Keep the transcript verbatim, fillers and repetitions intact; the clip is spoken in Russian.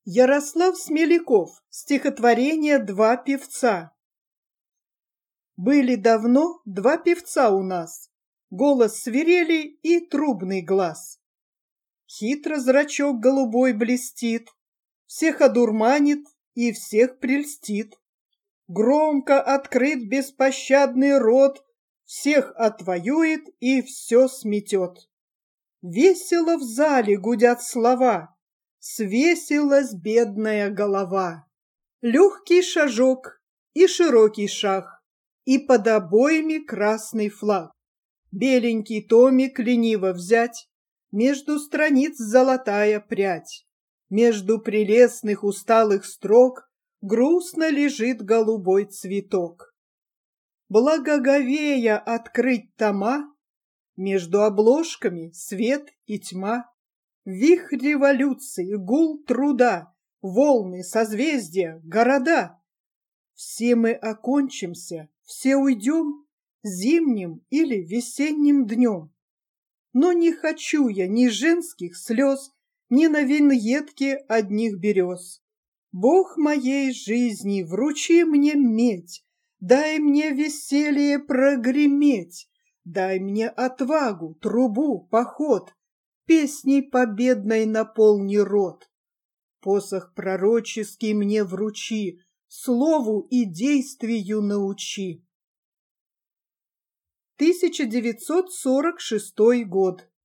Ярослав Смеляков. Стихотворение «Два певца». Были давно два певца у нас, голос свирели и трубный глаз. Хитро зрачок голубой блестит, всех одурманит и всех прельстит. Громко открыт беспощадный рот, всех отвоюет и все сметет. Весело в зале гудят слова, свесилась бедная голова. Легкий шажок и широкий шаг, и под обоями красный флаг. Беленький томик лениво взять, между страниц золотая прядь. Между прелестных усталых строк грустно лежит голубой цветок. Благоговея открыть тома, между обложками свет и тьма. Вихрь революции, гул труда, волны, созвездия, города. Все мы окончимся, все уйдем зимним или весенним днем. Но не хочу я ни женских слез, ни на виньетке одних берез. Бог моей жизни, вручи мне медь, дай мне веселье прогреметь, дай мне отвагу, трубу, поход, песней победной наполни рот. Посох пророческий мне вручи, слову и действию научи. тысяча девятьсот сорок шестой год.